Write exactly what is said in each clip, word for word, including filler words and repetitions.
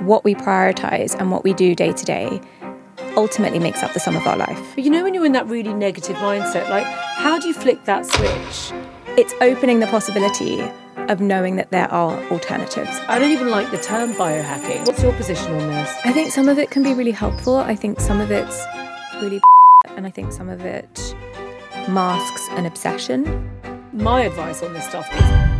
what we prioritize and what we do day to day ultimately makes up the sum of our life. But you know, when you're in that really negative mindset, like, how do you flick that switch? It's opening the possibility of knowing that there are alternatives. I don't even like the term biohacking. What's your position on this? I think some of it can be really helpful. I think some of it's really and I think some of it masks an obsession. My advice on this stuff is...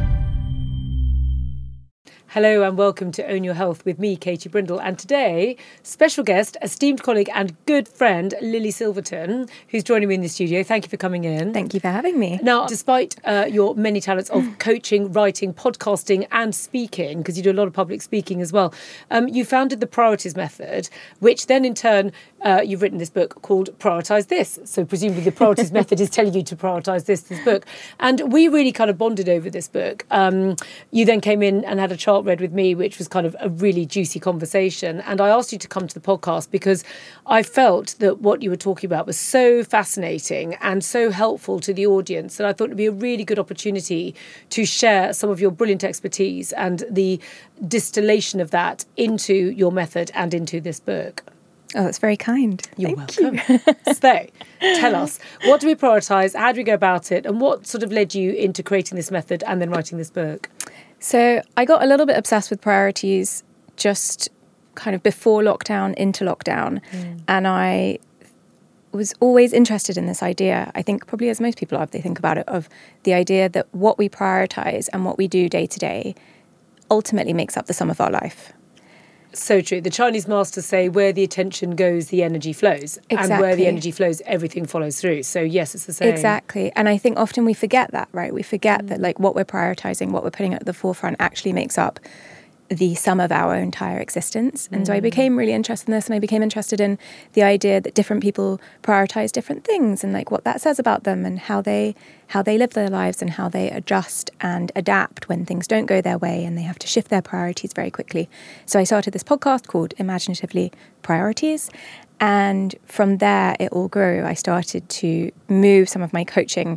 Hello and welcome to Own Your Health with me, Katie Brindle. And today, special guest, esteemed colleague and good friend, Lily Silverton, who's joining me in the studio. Thank you for coming in. Thank you for having me. Now, despite uh, your many talents of coaching, writing, podcasting and speaking, because you do a lot of public speaking as well, um, you founded the Priorities Method, which then in turn, uh, you've written this book called Prioritise This. So presumably the Priorities Method is telling you to prioritise this, this book. And we really kind of bonded over this book. Um, you then came in and had a chart read with me, which was kind of a really juicy conversation. And I asked you to come to the podcast because I felt that what you were talking about was so fascinating and so helpful to the audience that I thought it would be a really good opportunity to share some of your brilliant expertise and the distillation of that into your method and into this book. Oh, that's very kind. You're Thank welcome. You. So, tell us, what do we prioritise? How do we go about it? And what sort of led you into creating this method and then writing this book? So I got a little bit obsessed with priorities just kind of before lockdown, into lockdown. Mm. And I was always interested in this idea, I think probably as most people are, if they think about it, of the idea that what we prioritise and what we do day to day ultimately makes up the sum of our life. So true. The Chinese masters say where the attention goes, the energy flows. Exactly. And where the energy flows, everything follows through. So yes, it's the same. Exactly. And I think often we forget that, right? We forget mm. that like what we're prioritizing, what we're putting at the forefront actually makes up the sum of our entire existence. And mm. so I became really interested in this, and I became interested in the idea that different people prioritize different things and like what that says about them and how they how they live their lives and how they adjust and adapt when things don't go their way and they have to shift their priorities very quickly. So I started this podcast called Imaginatively Priorities. And from there, it all grew. I started to move some of my coaching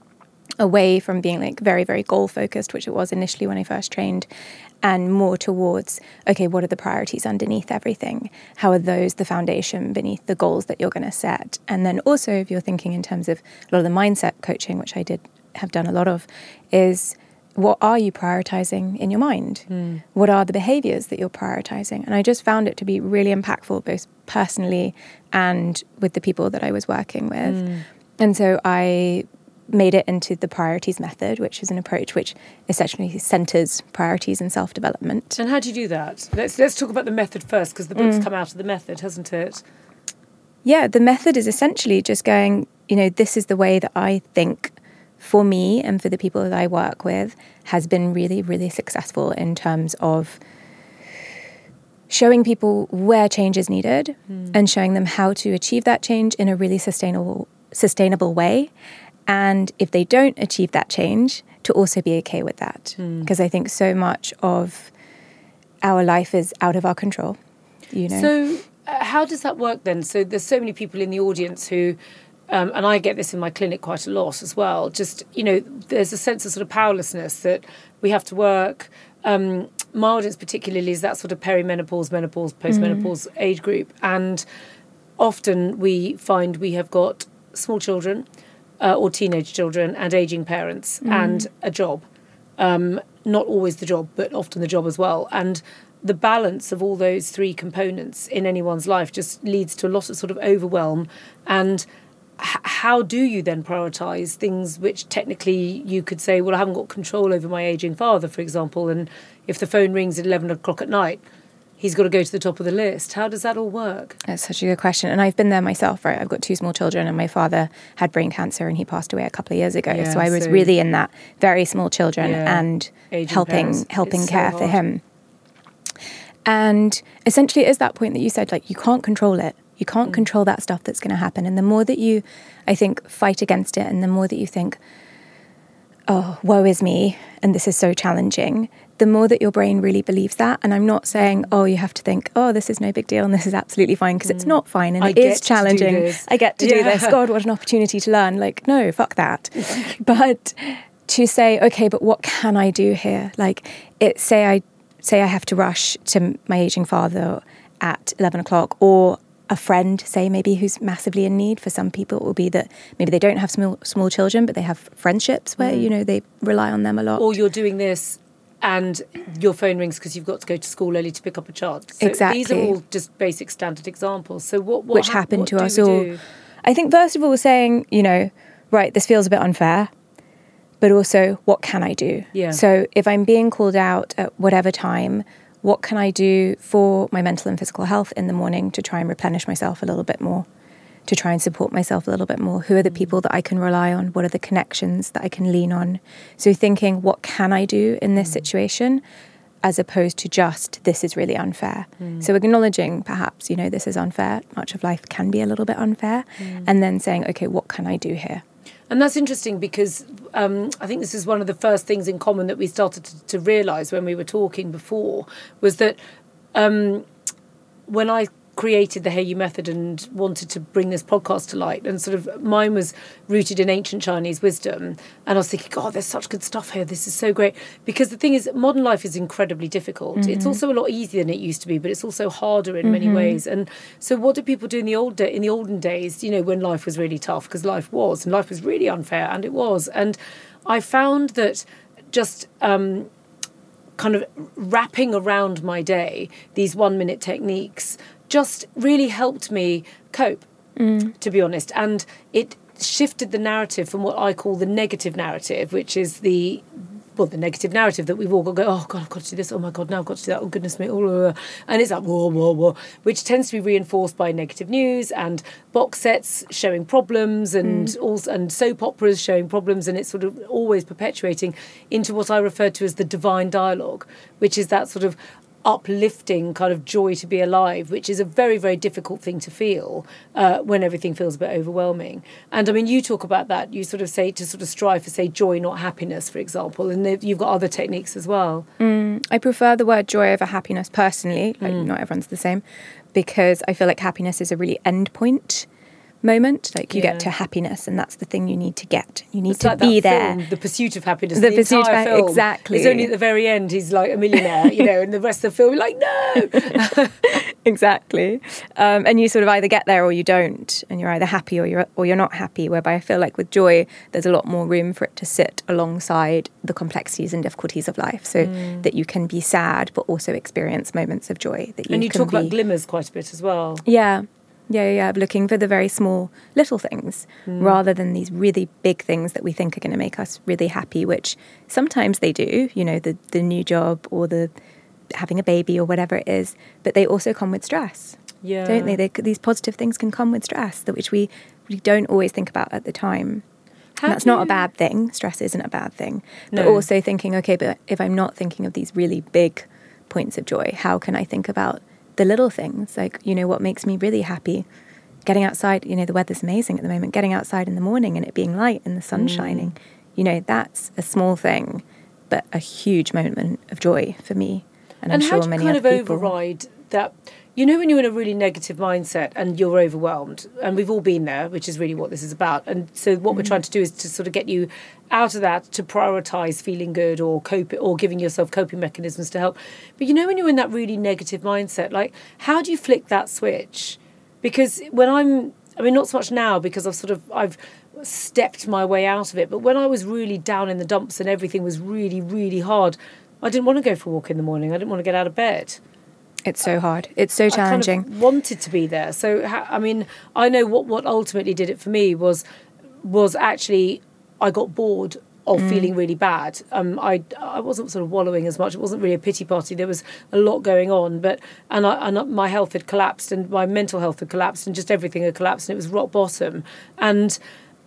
away from being like very, very goal focused, which it was initially when I first trained, and more towards, okay, what are the priorities underneath everything? How are those the foundation beneath the goals that you're going to set? And then also, if you're thinking in terms of a lot of the mindset coaching, which I did have done a lot of, is what are you prioritizing in your mind? Mm. What are the behaviors that you're prioritizing? And I just found it to be really impactful, both personally and with the people that I was working with. Mm. And so I made it into the Priorities Method, which is an approach which essentially centres priorities and self-development. And how do you do that? Let's let's talk about the method first, because the book's mm. come out of the method, hasn't it? Yeah, the method is essentially just going, you know, this is the way that I think for me and for the people that I work with has been really, really successful in terms of showing people where change is needed mm. and showing them how to achieve that change in a really sustainable sustainable way. And if they don't achieve that change, to also be okay with that. Because mm. I think so much of our life is out of our control, you know. So uh, how does that work then? So there's so many people in the audience who, um, and I get this in my clinic quite a lot as well, just, you know, there's a sense of sort of powerlessness that we have to work. Um, my audience particularly is that sort of perimenopause, menopause, postmenopause mm. age group. And often we find we have got small children, Uh, or teenage children and ageing parents mm. and a job. Um, not always the job, but often the job as well. And the balance of all those three components in anyone's life just leads to a lot of sort of overwhelm. And h- how do you then prioritise things which technically you could say, well, I haven't got control over my ageing father, for example, and if the phone rings at eleven o'clock at night, he's got to go to the top of the list. How does that all work? That's such a good question. And I've been there myself, right? I've got two small children and my father had brain cancer and he passed away a couple of years ago. Yeah, so I was so really in that very small children yeah, and helping parents. helping it's care so for him. And essentially it is that point that you said, like, you can't control it. You can't mm. control that stuff that's going to happen. And the more that you, I think, fight against it and the more that you think, oh, woe is me, and this is so challenging, the more that your brain really believes that. And I'm not saying, oh, you have to think, oh, this is no big deal and this is absolutely fine, because mm. it's not fine and I it is challenging. I get to yeah. do this. God, what an opportunity to learn. Like, no, fuck that. But to say, okay, but what can I do here? Like, it, say I say I have to rush to my aging father at eleven o'clock, or a friend, say maybe who's massively in need. For some people, it will be that maybe they don't have small small children, but they have friendships where, mm. you know, they rely on them a lot. Or you're doing this and your phone rings because you've got to go to school early to pick up a child. So exactly. These are all just basic standard examples. So what, what Which ha- happened what to us we all. Do? I think first of all saying, you know, right, this feels a bit unfair, but also what can I do? Yeah. So if I'm being called out at whatever time, what can I do for my mental and physical health in the morning to try and replenish myself a little bit more, to try and support myself a little bit more? Who are the people that I can rely on? What are the connections that I can lean on? So thinking, what can I do in this mm. situation, as opposed to just, this is really unfair. Mm. So acknowledging perhaps, you know, this is unfair. Much of life can be a little bit unfair. Mm. And then saying, okay, what can I do here? And that's interesting because um, I think this is one of the first things in common that we started to, to realise when we were talking before, was that um, when I created the Hey You method and wanted to bring this podcast to light, and sort of mine was rooted in ancient Chinese wisdom, and I was thinking, God, there's such good stuff here, this is so great. Because the thing is, modern life is incredibly difficult. Mm-hmm. It's also a lot easier than it used to be, but it's also harder in mm-hmm. many ways. And so what did people do in the old day, in the olden days, you know, when life was really tough? Because life was, and life was really unfair, and it was. And I found that just um, kind of wrapping around my day these one-minute techniques just really helped me cope, mm. to be honest. And it shifted the narrative from what I call the negative narrative, which is the, well, the negative narrative that we've all got to go, oh, God, I've got to do this. Oh, my God, now I've got to do that. Oh, goodness me. Oh, and it's like, whoa, whoa, whoa, which tends to be reinforced by negative news and box sets showing problems and mm. also, and soap operas showing problems. And it's sort of always perpetuating into what I refer to as the divine dialogue, which is that sort of uplifting kind of joy to be alive, which is a very, very difficult thing to feel uh, when everything feels a bit overwhelming. And I mean, you talk about that. You sort of say to sort of strive for, say, joy, not happiness, for example. And you've got other techniques as well. Mm, I prefer the word joy over happiness personally. Like, mm. not everyone's the same, because I feel like happiness is a really end point moment. Like you yeah. get to happiness, and that's the thing you need to get. You need it's to like be that there. Film, the Pursuit of Happiness. The, the Pursuit entire of film. Exactly. It's only at the very end he's like a millionaire, you know, and the rest of the film you're like, no. Exactly. Um, and you sort of either get there or you don't, and you're either happy or you're or you're not happy. Whereby I feel like with joy, there's a lot more room for it to sit alongside the complexities and difficulties of life, so mm. that you can be sad but also experience moments of joy. That you and you can talk be, about glimmers quite a bit as well. Yeah. Yeah, yeah, looking for the very small little things mm. rather than these really big things that we think are going to make us really happy, which sometimes they do, you know, the, the new job or the having a baby or whatever it is, but they also come with stress, yeah. don't they? they? These positive things can come with stress that which we, we don't always think about at the time. And that's not a bad thing. Stress isn't a bad thing. But no. also thinking, okay, but if I'm not thinking of these really big points of joy, how can I think about the little things? Like, you know, what makes me really happy? Getting outside, you know, the weather's amazing at the moment. Getting outside in the morning and it being light and the sun mm. shining, you know, that's a small thing, but a huge moment of joy for me. And, and I'm sure how do many you kind other of people. Override that? You know, when you're in a really negative mindset and you're overwhelmed, and we've all been there, which is really what this is about. And so what mm. we're trying to do is to sort of get you out of that, to prioritise feeling good or cope or giving yourself coping mechanisms to help. But you know, when you're in that really negative mindset, like, how do you flick that switch? Because when I'm, I mean, not so much now because I've sort of, I've stepped my way out of it. But when I was really down in the dumps and everything was really, really hard, I didn't want to go for a walk in the morning. I didn't want to get out of bed. It's so hard. It's so challenging. I kind of wanted to be there. So, I mean, I know what, what ultimately did it for me was was actually I got bored of mm. feeling really bad. Um, I I wasn't sort of wallowing as much. It wasn't really a pity party. There was a lot going on, but and I and my health had collapsed and my mental health had collapsed and just everything had collapsed and it was rock bottom. And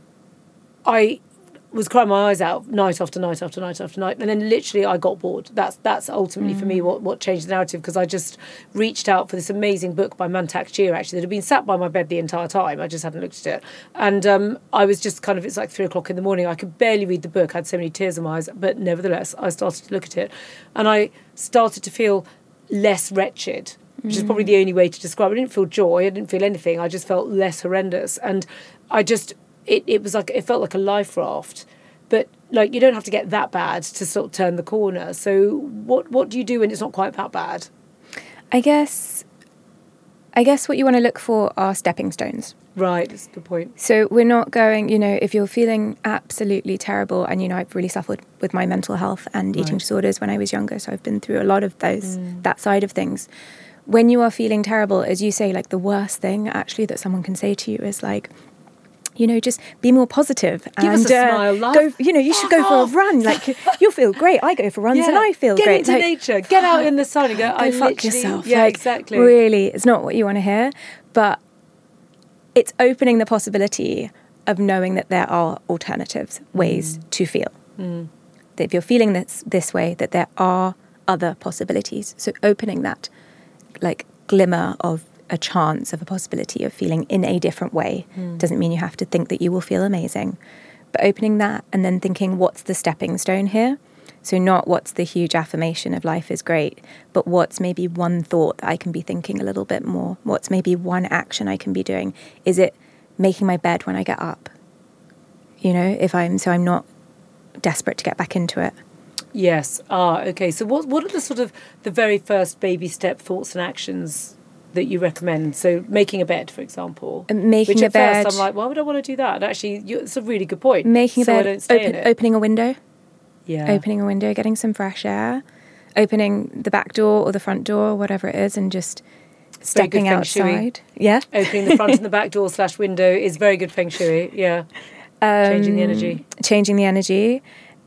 I was crying my eyes out night after night after night after night, and then literally I got bored. That's that's ultimately mm. for me what, what changed the narrative, because I just reached out for this amazing book by Mantak Chia, actually, that had been sat by my bed the entire time. I just hadn't looked at it, and um, I was just kind of, it's like three o'clock in the morning. I could barely read the book. I had so many tears in my eyes, but nevertheless, I started to look at it, and I started to feel less wretched, which mm. is probably the only way to describe it. I didn't feel joy. I didn't feel anything. I just felt less horrendous, and I just. It, it was like, it felt like a life raft. But like you don't have to get that bad to sort of turn the corner. So what what do you do when it's not quite that bad? I guess, I guess what you want to look for are stepping stones. Right, that's a good point. So we're not going, you know, if you're feeling absolutely terrible, and, you know, I've really suffered with my mental health and eating Right. disorders when I was younger, so I've been through a lot of those, mm. that side of things. When you are feeling terrible, as you say, like the worst thing actually that someone can say to you is like, you know, just be more positive. Give and, us a uh, smile, love. Go, you know, you should go for a run. Like, you'll feel great. I go for runs Yeah. and I feel Get great. into like, nature. Get out in the sun and go, go I fuck literally... yourself. Yeah, like, exactly. Really, it's not what you want to hear. But it's opening the possibility of knowing that there are alternatives, ways mm. to feel. Mm. That if you're feeling this this way, that there are other possibilities. So opening that, like, glimmer of a chance of a possibility of feeling in a different way mm. doesn't mean you have to think that you will feel amazing. But opening that and then thinking, what's the stepping stone here? So not what's the huge affirmation of life is great, but what's maybe one thought that I can be thinking a little bit more? What's maybe one action I can be doing? Is it making my bed when I get up? You know, if I'm, so I'm not desperate to get back into it. Yes. Ah, okay. So what what are the sort of the very first baby step thoughts and actions that you recommend? So making a bed, for example. Making which a at bed. first I'm like, why would I want to do that? And actually, you, it's a really good point. Making so a I bed, don't stay open, in it. opening a window. Yeah. Opening a window, getting some fresh air, opening the back door or the front door, whatever it is, and just stepping outside. Yeah. Opening the front and the back door slash window is very good feng shui. Yeah. Um, changing the energy. Changing the energy.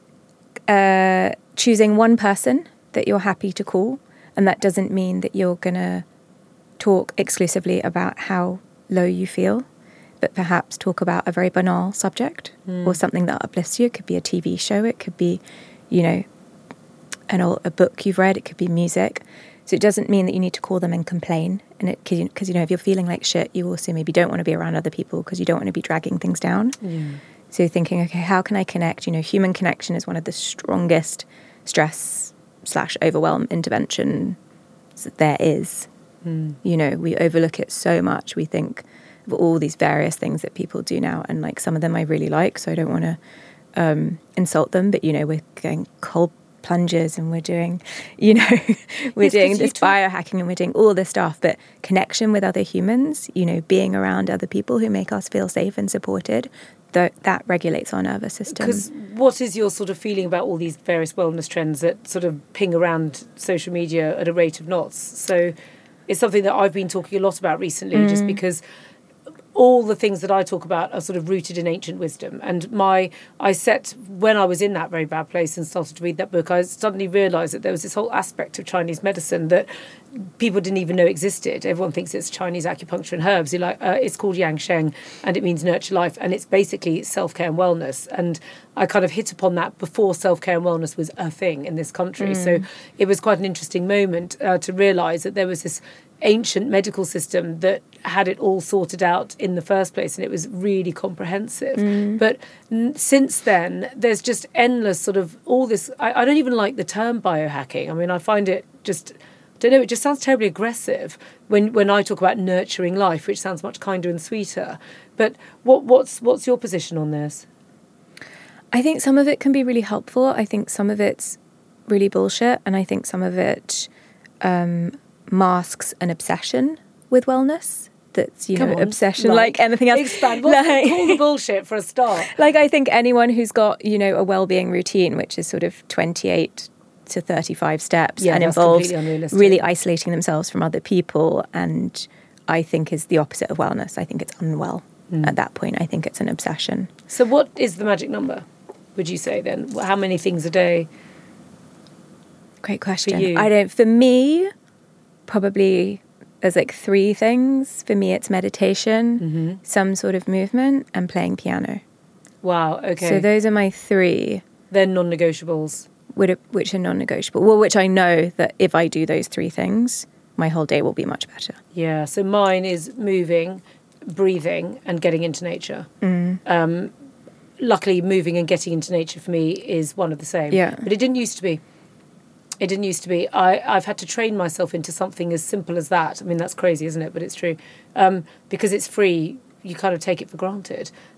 Uh, choosing one person that you're happy to call. And that doesn't mean that you're going to talk exclusively about how low you feel, but perhaps talk about a very banal subject mm. or something that uplifts you. It could be a T V show. It could be, you know, an old, a book you've read. It could be music. So it doesn't mean that you need to call them and complain. And it because, you know, if you're feeling like shit, you also maybe don't want to be around other people because you don't want to be dragging things down. Yeah. So thinking, okay, how can I connect? You know, human connection is one of the strongest stress slash overwhelm intervention there is. Mm. You know, we overlook it so much. We think of all these various things that people do now, and like some of them I really like, so I don't want to um, insult them. But you know, we're going cold plunges, and we're doing, you know, we're yes, doing this talk- biohacking, and we're doing all this stuff. But connection with other humans, you know, being around other people who make us feel safe and supported, that that regulates our nervous system. Because what is your sort of feeling about all these various wellness trends that sort of ping around social media at a rate of knots? So it's something that I've been talking a lot about recently, mm. just because all the things that I talk about are sort of rooted in ancient wisdom. And my, I set, when I was in that very bad place and started to read that book, I suddenly realised that there was this whole aspect of Chinese medicine that people didn't even know existed. Everyone thinks it's Chinese acupuncture and herbs. You're like, uh, it's called Yang Sheng and it means nurture life. And it's basically self-care and wellness. And I kind of hit upon that before self-care and wellness was a thing in this country. Mm. So it was quite an interesting moment uh, to realise that there was this ancient medical system that had it all sorted out in the first place, and it was really comprehensive. Mm. But n- since then, there's just endless sort of all this. I, I don't even like the term biohacking. I mean, I find it just, I don't know, it just sounds terribly aggressive when, when I talk about nurturing life, which sounds much kinder and sweeter. But what what's what's your position on this? I think some of it can be really helpful. I think some of it's really bullshit, and I think some of it um, masks an obsession with wellness. That's, you Come know, on, obsession like, like anything else. Expand. What's like, call the bullshit for a start? Like, I think anyone who's got, you know, a well-being routine, which is sort of twenty-eight to thirty-five steps yeah, and that's involves really yeah. isolating themselves from other people, and I think is the opposite of wellness. I think it's unwell mm. at that point. I think it's an obsession. So what is the magic number, would you say then? How many things a day? Great question. I don't, for me, probably there's like three things. For me, it's meditation, mm-hmm. some sort of movement, and playing piano. Wow, okay. So those are my three. They're non-negotiables. Which are non-negotiable. Well, which I know that if I do those three things, my whole day will be much better. Yeah, so mine is moving, breathing, and getting into nature. Mm. Um, luckily, moving and getting into nature for me is one of the same. Yeah. But it didn't used to be. It didn't used to be. I, I've had to train myself into something as simple as that. I mean, that's crazy, isn't it? But it's true. Um, because it's free, you kind of take it for granted.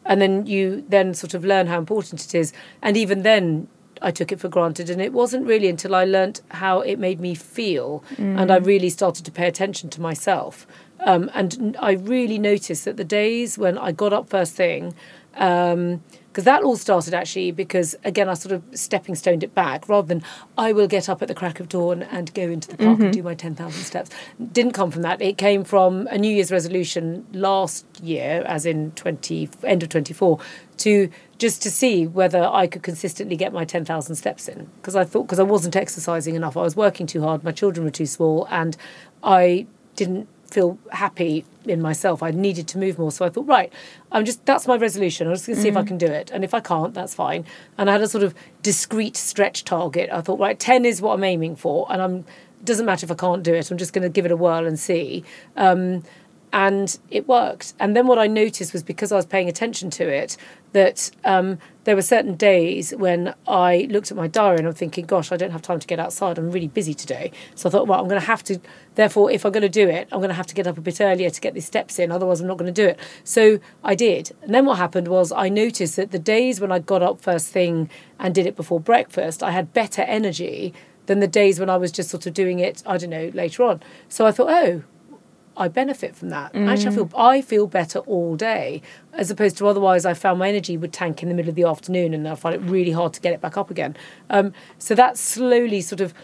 And then you then sort of learn how important it is. And even then, I took it for granted. And it wasn't really until I learnt how it made me feel mm. and I really started to pay attention to myself. Um, and I really noticed that the days when I got up first thing, um, because that all started actually because, again, I sort of stepping stoned it back rather than I will get up at the crack of dawn and go into the park mm-hmm. and do my ten thousand steps. Didn't come from that. It came from a New Year's resolution last year, as in twenty end of twenty-four, to just to see whether I could consistently get my ten thousand steps in. Because I thought, because I wasn't exercising enough, I was working too hard, my children were too small, and I didn't feel happy in myself. I needed to move more. So I thought, right, I'm just, that's my resolution. I'm just going to see mm-hmm. if I can do it. And if I can't, that's fine. And I had a sort of discrete stretch target. I thought, right, ten is what I'm aiming for. And I'm, doesn't matter if I can't do it. I'm just going to give it a whirl and see. Um, and it worked. And then what I noticed was, because I was paying attention to it, that um, there were certain days when I looked at my diary and I'm thinking, gosh, I don't have time to get outside. I'm really busy today. So I thought, well, I'm going to have to, therefore, if I'm going to do it, I'm going to have to get up a bit earlier to get these steps in. Otherwise, I'm not going to do it. So I did. And then what happened was I noticed that the days when I got up first thing and did it before breakfast, I had better energy than the days when I was just sort of doing it, I don't know, later on. So I thought, oh, I benefit from that. Mm. Actually, I feel I feel better all day, as opposed to otherwise I found my energy would tank in the middle of the afternoon and I find it really hard to get it back up again. Um, so that slowly sort of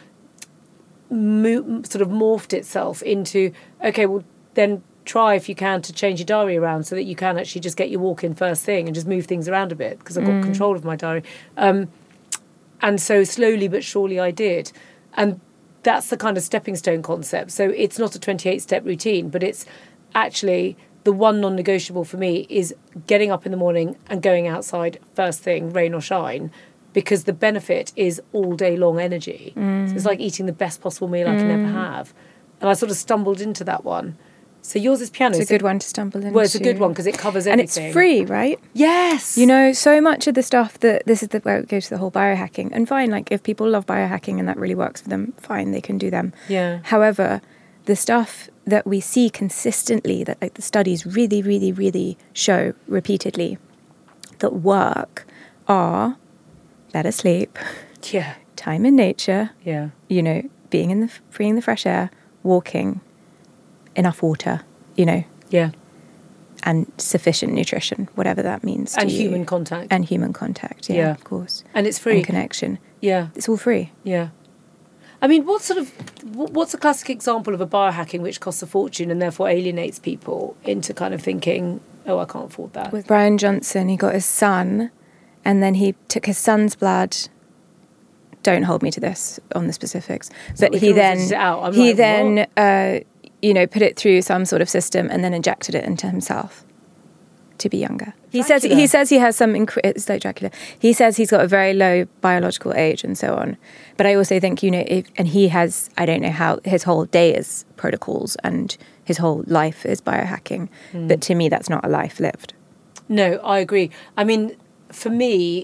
mo- sort of morphed itself into, okay, well, then try if you can to change your diary around so that you can actually just get your walk in first thing and just move things around a bit, because I've got mm. control of my diary. Um, and so slowly but surely I did. And that's the kind of stepping stone concept. So it's not a twenty-eight step routine, but it's actually the one non-negotiable for me is getting up in the morning and going outside first thing, rain or shine, because the benefit is all day long energy. Mm. So it's like eating the best possible meal I can mm. ever have. And I sort of stumbled into that one. So yours is piano. It's a so, good one to stumble into. Well, it's a good one because it covers everything. And it's free, right? Yes. You know, so much of the stuff that, this is the, where it goes to the whole biohacking. And fine, like if people love biohacking and that really works for them, fine, they can do them. Yeah. However, the stuff that we see consistently, that like the studies really, really, really show repeatedly that work are better sleep. Yeah. Time in nature. Yeah. You know, being in the, breathing the fresh air, walking, enough water, you know. Yeah. And sufficient nutrition, whatever that means to and you. human contact. And human contact, yeah, yeah, of course. And it's free. And connection. Yeah. It's all free. Yeah. I mean, what sort of, what's a classic example of a biohacking which costs a fortune and therefore alienates people into kind of thinking, oh, I can't afford that? With Brian Johnson, he got his son, and then he took his son's blood. Don't hold me to this on the specifics. So but he then, he like, then, uh, you know, put it through some sort of system and then injected it into himself to be younger. He Dracula. says he says he has some inc- it's like Dracula. He says he's got a very low biological age and so on. But I also think, you know, if, and he has, I don't know how his whole day is protocols and his whole life is biohacking. Mm. But to me, that's not a life lived. No, I agree. I mean, for me,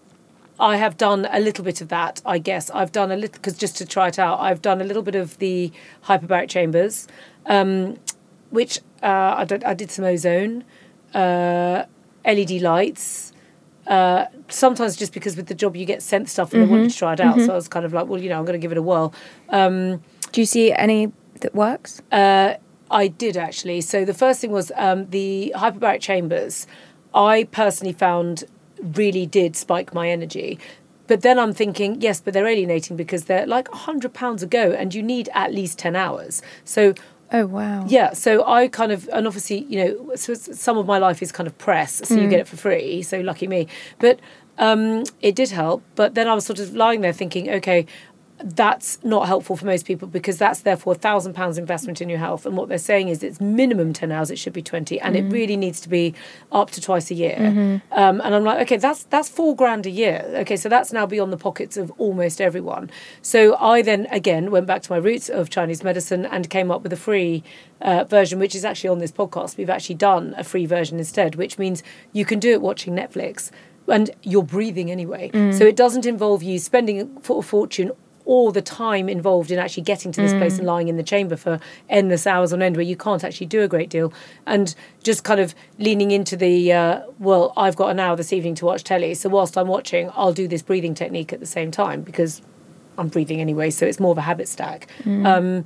I have done a little bit of that, I guess. I've done a little, because just to try it out, I've done a little bit of the hyperbaric chambers, um, which uh, I, did, I did some ozone, uh, L E D lights, uh, sometimes just because with the job you get sent stuff and mm-hmm. they want you to try it out. Mm-hmm. So I was kind of like, well, you know, I'm going to give it a whirl. Um, Do you see any that works? Uh, I did, actually. So the first thing was um, the hyperbaric chambers, I personally found really did spike my energy. But then I'm thinking, yes, but they're alienating because they're like one hundred pounds a go and you need at least ten hours. So, oh, wow. Yeah, so I kind of, and obviously, you know, so some of my life is kind of press, so mm. you get it for free, so lucky me. But um, it did help. But then I was sort of lying there thinking, okay, that's not helpful for most people because that's therefore a thousand pounds investment in your health. And what they're saying is it's minimum ten hours, it should be twenty, and mm-hmm. it really needs to be up to twice a year. Mm-hmm. Um, and I'm like, okay, that's that's four grand a year. Okay, so that's now beyond the pockets of almost everyone. So I then again went back to my roots of Chinese medicine and came up with a free uh, version, which is actually on this podcast. We've actually done a free version instead, which means you can do it watching Netflix and you're breathing anyway. Mm. So it doesn't involve you spending a fortune or the time involved in actually getting to this mm. place and lying in the chamber for endless hours on end where you can't actually do a great deal. And just kind of leaning into the, uh, well, I've got an hour this evening to watch telly, so whilst I'm watching, I'll do this breathing technique at the same time because I'm breathing anyway, so it's more of a habit stack. Mm. Um,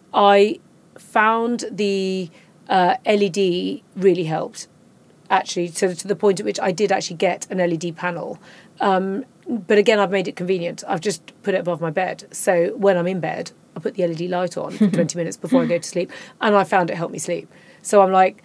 I found the uh, L E D really helped, actually, to, to the point at which I did actually get an L E D panel. Um, but again, I've made it convenient. I've just put it above my bed. So when I'm in bed, I put the L E D light on for twenty minutes before I go to sleep. And I found it helped me sleep. So I'm like,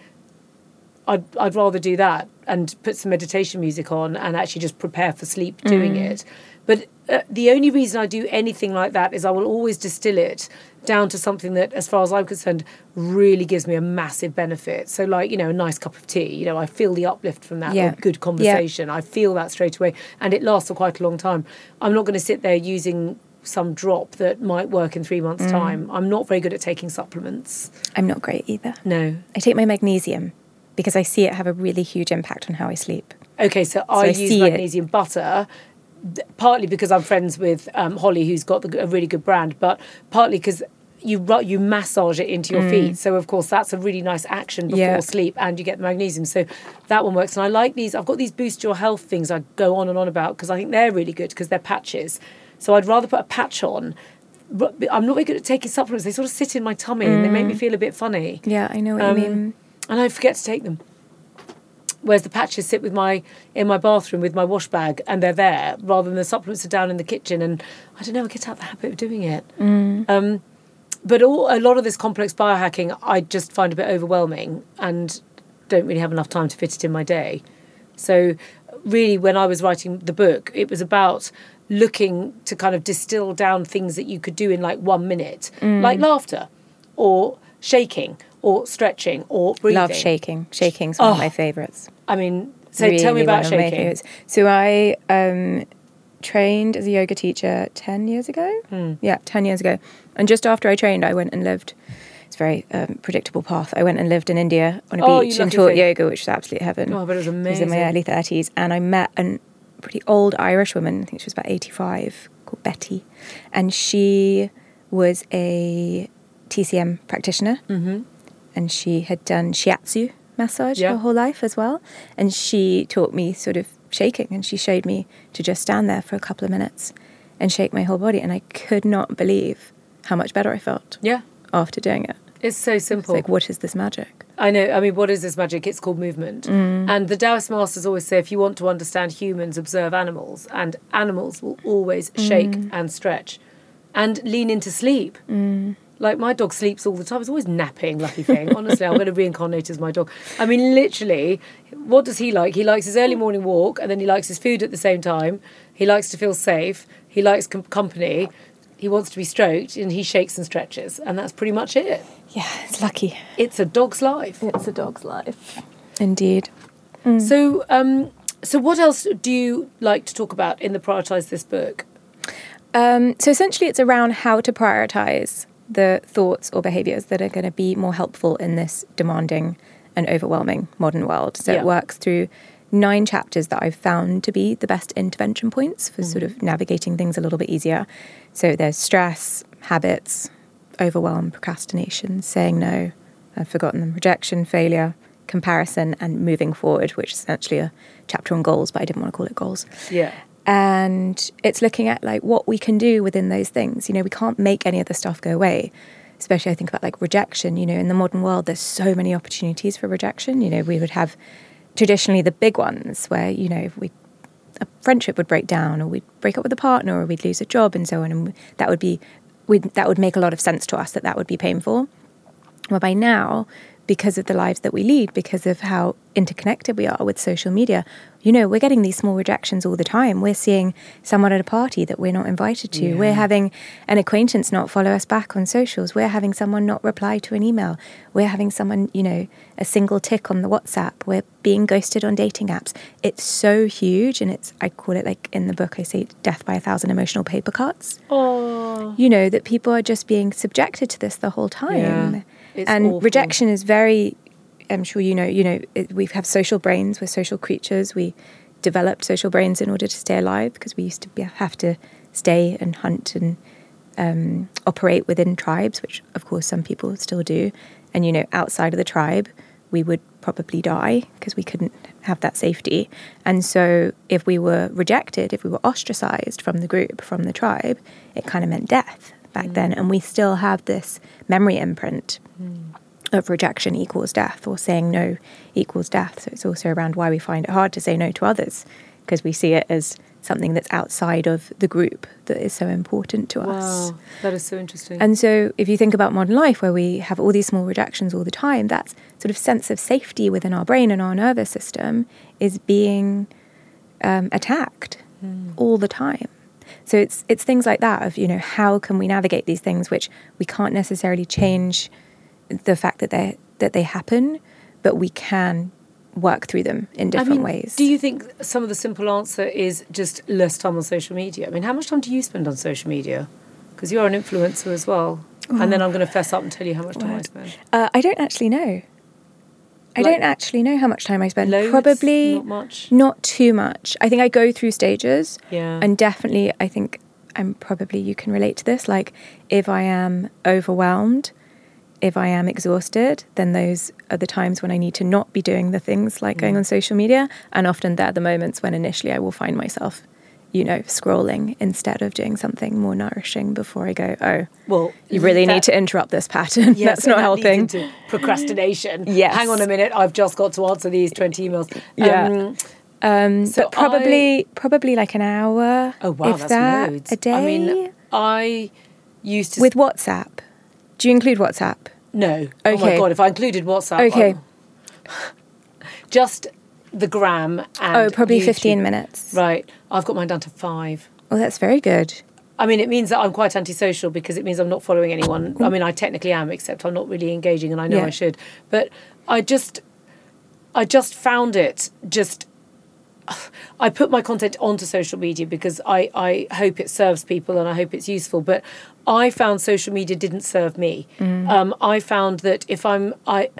I'd, I'd rather do that and put some meditation music on and actually just prepare for sleep doing mm. it. But uh, the only reason I do anything like that is I will always distill it down to something that, as far as I'm concerned, really gives me a massive benefit. So, like, you know, a nice cup of tea, you know, I feel the uplift from that, yeah. or good conversation. Yeah. I feel that straight away, and it lasts for quite a long time. I'm not going to sit there using some drop that might work in three months' mm. time. I'm not very good at taking supplements. I'm not great either. No. I take my magnesium because I see it have a really huge impact on how I sleep. Okay, so, so I, I use magnesium it. butter, partly because I'm friends with um, Holly, who's got the, a really good brand, but partly because you you massage it into your mm. feet. So, of course, that's a really nice action before yeah. sleep, and you get the magnesium. So that one works. And I like these. I've got these Boost Your Health things I go on and on about because I think they're really good because they're patches. So I'd rather put a patch on. But I'm not very good at taking supplements. They sort of sit in my tummy mm. and they make me feel a bit funny. Yeah, I know what um, you mean. And I forget to take them. Whereas the patches sit with my in my bathroom with my wash bag and they're there, rather than the supplements are down in the kitchen. And I don't know, I get out the habit of doing it. Mm. Um, but all, a lot of this complex biohacking, I just find a bit overwhelming and don't really have enough time to fit it in my day. So really, when I was writing the book, it was about looking to kind of distill down things that you could do in like one minute, mm. like laughter or shaking or stretching or breathing. Love shaking. Shaking's one oh, of my favourites. I mean, so really tell me about shaking. So I um, trained as a yoga teacher ten years ago. Hmm. Yeah, ten years ago. And just after I trained, I went and lived, it's a very um, predictable path. I went and lived in India on a oh, beach and taught thing. yoga, which was absolute heaven. Oh, but it was amazing. I was in my early thirties. And I met a pretty old Irish woman, I think she was about eighty-five, called Betty. And she was a T C M practitioner. Mm-hmm. And she had done shiatsu massage yeah. her whole life as well. And she taught me sort of shaking, and she showed me to just stand there for a couple of minutes and shake my whole body. And I could not believe how much better I felt yeah. after doing it. It's so simple. It's like, what is this magic? I know. I mean, what is this magic? It's called movement. Mm. And the Taoist masters always say, if you want to understand humans, observe animals. And animals will always shake mm. and stretch and lean into sleep. Mm. Like, my dog sleeps all the time. He's always napping, lucky thing. Honestly, I'm going to reincarnate as my dog. I mean, literally, what does he like? He likes his early morning walk, and then he likes his food at the same time. He likes to feel safe. He likes com- company. He wants to be stroked, and he shakes and stretches. And that's pretty much it. Yeah, it's lucky. It's a dog's life. It's a dog's life. Indeed. Mm. So, um, so what else do you like to talk about in the Prioritise This book? Um, so essentially, it's around how to prioritise the thoughts or behaviours that are going to be more helpful in this demanding and overwhelming modern world. So yeah. it works through nine chapters that I've found to be the best intervention points for mm-hmm. sort of navigating things a little bit easier. So there's stress, habits, overwhelm, procrastination, saying no, I've forgotten them, rejection, failure, comparison, and moving forward, which is essentially a chapter on goals, but I didn't want to call it goals. Yeah. And it's looking at like what we can do within those things. You know, we can't make any of the stuff go away. Especially I think about like rejection, you know, in the modern world, there's so many opportunities for rejection. You know, we would have traditionally the big ones where, you know, if we, a friendship would break down or we'd break up with a partner or we'd lose a job and so on. And that would be, we'd, that would make a lot of sense to us that that would be painful. Well, by now, because of the lives that we lead, because of how interconnected we are with social media, you know, we're getting these small rejections all the time. We're seeing someone at a party that we're not invited to. Yeah. We're having an acquaintance not follow us back on socials. We're having someone not reply to an email. We're having someone, you know, a single tick on the WhatsApp. We're being ghosted on dating apps. It's so huge. And it's, I call it like in the book, I say death by a thousand emotional paper cuts. Oh. You know, that people are just being subjected to this the whole time. Yeah. It's and awful. Rejection is very, I'm sure you know, you know, it, we have social brains, we're social creatures. We developed social brains in order to stay alive because we used to be, have to stay and hunt and um, operate within tribes, which of course some people still do. And, you know, outside of the tribe, we would probably die because we couldn't have that safety. And so if we were rejected, if we were ostracized from the group, from the tribe, it kind of meant death back mm. then. And we still have this memory imprint mm. of rejection equals death, or saying no equals death. So it's also around why we find it hard to say no to others, because we see it as something that's outside of the group that is so important to us. Wow, that is so interesting. And so if you think about modern life, where we have all these small rejections all the time, that sort of sense of safety within our brain and our nervous system is being um, attacked mm. all the time. So it's it's things like that of, you know, how can we navigate these things which we can't necessarily change the fact that they that they happen, but we can work through them in different I mean, ways. Do you think some of the simple answer is just less time on social media? I mean, how much time do you spend on social media? Because you're an influencer as well. Oh. And then I'm going to fess up and tell you how much time right. I spend. Uh, I don't actually know. I like, don't actually know how much time I spend. Loads, Probably not much. Not too much. I think I go through stages. Yeah. And definitely, I think I'm probably, you can relate to this. Like, if I am overwhelmed, if I am exhausted, then those are the times when I need to not be doing the things like mm. going on social media. And often they're the moments when initially I will find myself, you know, scrolling instead of doing something more nourishing before I go, oh, well, you really that, need to interrupt this pattern. Yes, that's not that helping. Leads into procrastination. Yes. Hang on a minute, I've just got to answer these twenty emails. Yeah. Um, um, so but probably, I, probably like an hour. Oh, wow, if that's that, loads. a day. I mean, I used to... With WhatsApp. Do you include WhatsApp? No. Okay. Oh my God, if I included WhatsApp... Okay. I'm, just the gram and Oh, probably YouTube. fifteen minutes. Right. I've got mine down to five. Oh, that's very good. I mean, it means that I'm quite antisocial because it means I'm not following anyone. I mean, I technically am, except I'm not really engaging, and I know yeah. I should. But I just... I just found it just... I put my content onto social media because I, I hope it serves people and I hope it's useful. But I found social media didn't serve me. Mm. Um, I found that if I'm... I,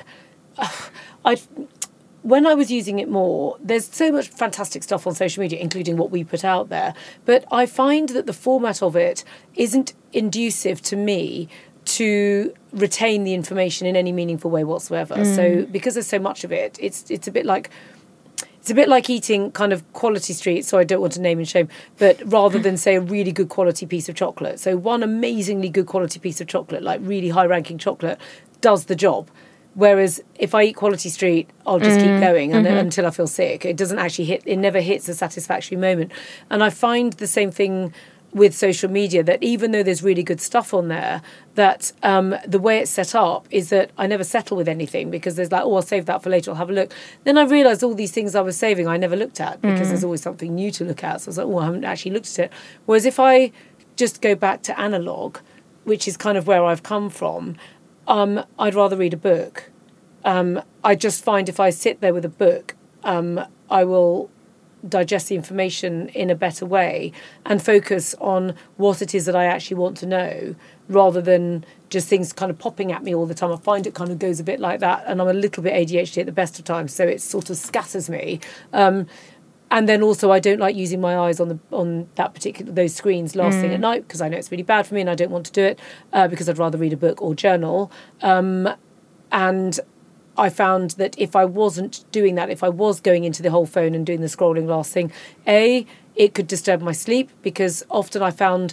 I, when I was using it more, there's so much fantastic stuff on social media, including what we put out there. But I find that the format of it isn't inducive to me to retain the information in any meaningful way whatsoever. Mm. So because there's so much of it, it's it's a bit like... It's a bit like eating kind of quality street, so I don't want to name and shame, but rather than say a really good quality piece of chocolate. So one amazingly good quality piece of chocolate, like really high-ranking chocolate, does the job. Whereas if I eat quality street, I'll just mm, keep going and, mm-hmm. until I feel sick. It doesn't actually hit, it never hits a satisfactory moment. And I find the same thing with social media, that even though there's really good stuff on there, that um, the way it's set up is that I never settle with anything because there's like, oh, I'll save that for later, I'll have a look. Then I realised all these things I was saving I never looked at because mm. there's always something new to look at. So I was like, oh, I haven't actually looked at it. Whereas if I just go back to analogue, which is kind of where I've come from, um, I'd rather read a book. Um, I just find if I sit there with a book, um, I will... digest the information in a better way and focus on what it is that I actually want to know rather than just things kind of popping at me all the time. I find it kind of goes a bit like that, and I'm a little bit A D H D at the best of times, so it sort of scatters me. Um, and then also I don't like using my eyes on the on that particular those screens last mm. thing at night because I know it's really bad for me and I don't want to do it uh, because I'd rather read a book or journal. Um, and I found that if I wasn't doing that, if I was going into the whole phone and doing the scrolling last thing, A, it could disturb my sleep because often I found,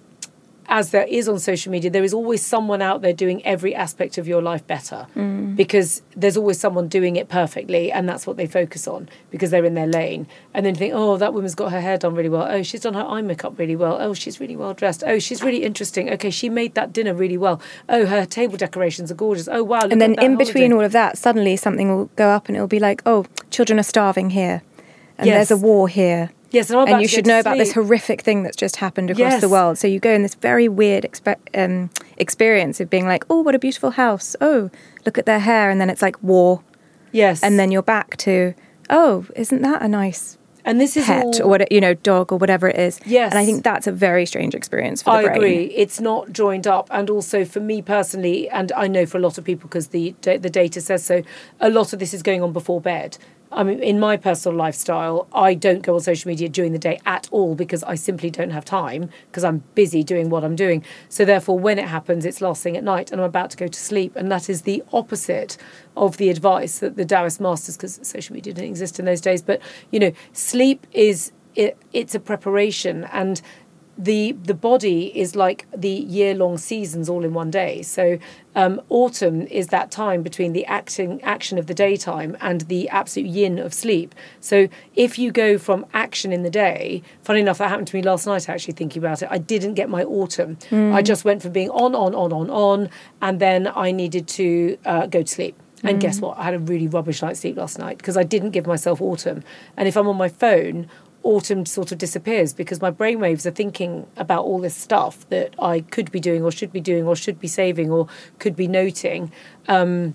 as there is on social media, there is always someone out there doing every aspect of your life better mm. because there's always someone doing it perfectly and that's what they focus on because they're in their lane. And then you think, oh, that woman's got her hair done really well. Oh, she's done her eye makeup really well. Oh, she's really well dressed. Oh, she's really interesting. Okay, she made that dinner really well. Oh, her table decorations are gorgeous. Oh, wow. And then in between all of that, suddenly something will go up and it'll be like, oh, children are starving here. And yes. there's a war here. Yes, and, and you should know about this horrific thing that's just happened across yes. the world. So you go in this very weird expe- um, experience of being like, oh, what a beautiful house. Oh, look at their hair. And then it's like war. Yes. And then you're back to, oh, isn't that a nice and this is pet all... or what, you know, dog or whatever it is. Yes. And I think that's a very strange experience for the I brain. I agree. It's not joined up. And also for me personally, and I know for a lot of people because the the data says so, a lot of this is going on before bed. I mean, in my personal lifestyle, I don't go on social media during the day at all because I simply don't have time because I'm busy doing what I'm doing. So therefore, when it happens, it's last thing at night and I'm about to go to sleep. And that is the opposite of the advice that the Taoist masters, because social media didn't exist in those days. But, you know, sleep is, it, it's a preparation, and the the body is like the year-long seasons all in one day. So um, autumn is that time between the acting action of the daytime and the absolute yin of sleep. So if you go from action in the day, funny enough, that happened to me last night, actually, thinking about it. I didn't get my autumn. Mm. I just went from being on, on, on, on, on, and then I needed to uh, go to sleep. And mm. guess what? I had a really rubbish night's sleep last night because I didn't give myself autumn. And if I'm on my phone, autumn sort of disappears because my brainwaves are thinking about all this stuff that I could be doing or should be doing or should be saving or could be noting. Um,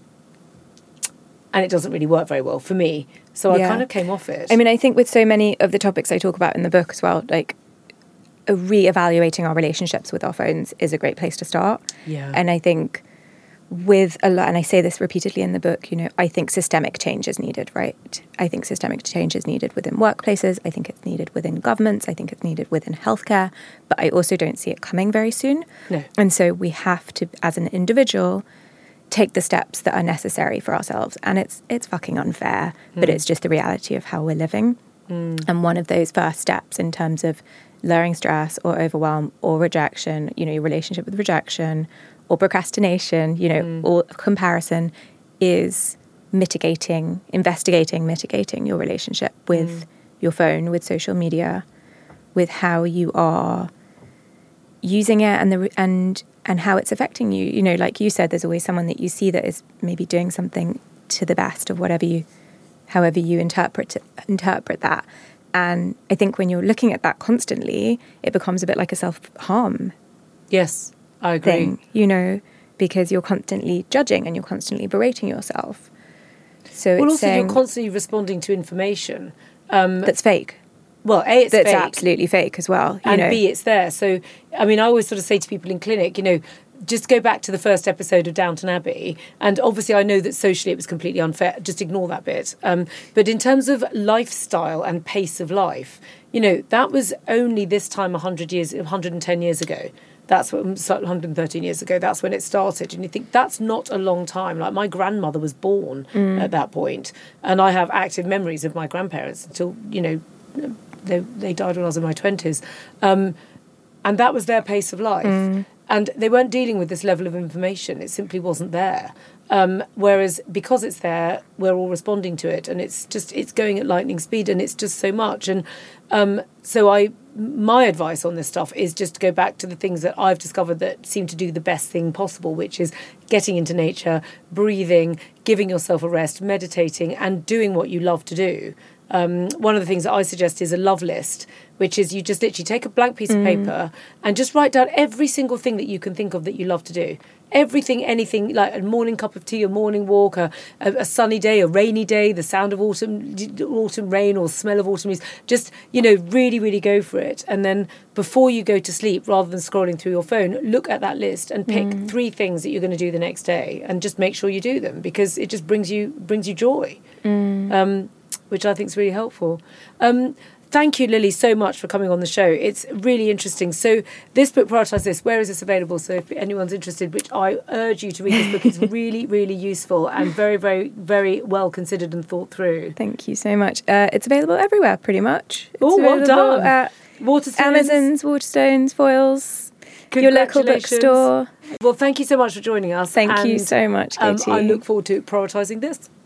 and it doesn't really work very well for me. So yeah. I kind of came off it. I mean, I think with so many of the topics I talk about in the book as well, like re-evaluating our relationships with our phones is a great place to start. Yeah. And I think with a lot, and I say this repeatedly in the book, you know, I think systemic change is needed, right? I think systemic change is needed within workplaces. I think it's needed within governments. I think it's needed within healthcare. But I also don't see it coming very soon. No. And so we have to, as an individual, take the steps that are necessary for ourselves. And it's it's fucking unfair, mm. but it's just the reality of how we're living. Mm. And one of those first steps in terms of lowering stress or overwhelm or rejection, you know, your relationship with rejection or procrastination, you know, mm. or comparison is mitigating, investigating, mitigating your relationship with mm. your phone, with social media, with how you are using it and the and and how it's affecting you. You know, like you said, there's always someone that you see that is maybe doing something to the best of whatever you, however you interpret interpret that. And I think when you're looking at that constantly, it becomes a bit like a self-harm. Yes. I agree. Thing, you know, because you're constantly judging and you're constantly berating yourself. So well, it's also saying, you're constantly responding to information um, that's fake. Well, A, it's that's fake. absolutely fake as well. You and know. B, it's there. So, I mean, I always sort of say to people in clinic, you know, just go back to the first episode of Downton Abbey. And obviously I know that socially it was completely unfair. Just ignore that bit. Um, but in terms of lifestyle and pace of life, you know, that was only this time one hundred years, one hundred ten years ago. That's what, one hundred thirteen years ago, that's when it started. And you think, that's not a long time. Like, my grandmother was born mm. at that point, and I have active memories of my grandparents until, you know, they, they died when I was in my twenties. Um, and that was their pace of life. Mm. And they weren't dealing with this level of information. It simply wasn't there. Um, whereas because it's there, we're all responding to it, and it's just, it's going at lightning speed, and it's just so much. And um, so I, my advice on this stuff is just to go back to the things that I've discovered that seem to do the best thing possible, which is getting into nature, breathing, giving yourself a rest, meditating, and doing what you love to do. Um, one of the things that I suggest is a love list, which is you just literally take a blank piece of mm. paper and just write down every single thing that you can think of that you love to do. Everything, anything, like a morning cup of tea, a morning walk, a, a, a sunny day, a rainy day, the sound of autumn, autumn rain or smell of autumn leaves. Just, you know, really, really go for it. And then before you go to sleep, rather than scrolling through your phone, look at that list and pick mm. three things that you're going to do the next day, and just make sure you do them, because it just brings you brings you joy, mm. um, which I think is really helpful. Um, Thank you, Lily, so much for coming on the show. It's really interesting. So this book, Prioritise This, where is this available? So if anyone's interested, which I urge you to read this book, it's really, really useful and very, very, very well considered and thought through. Thank you so much. Uh, it's available everywhere, pretty much. It's oh, well done. At Waterstones. Amazon's, Waterstones, Foyles, your local bookstore. Well, thank you so much for joining us. Thank and, you so much, Katie. Um, I look forward to prioritising this.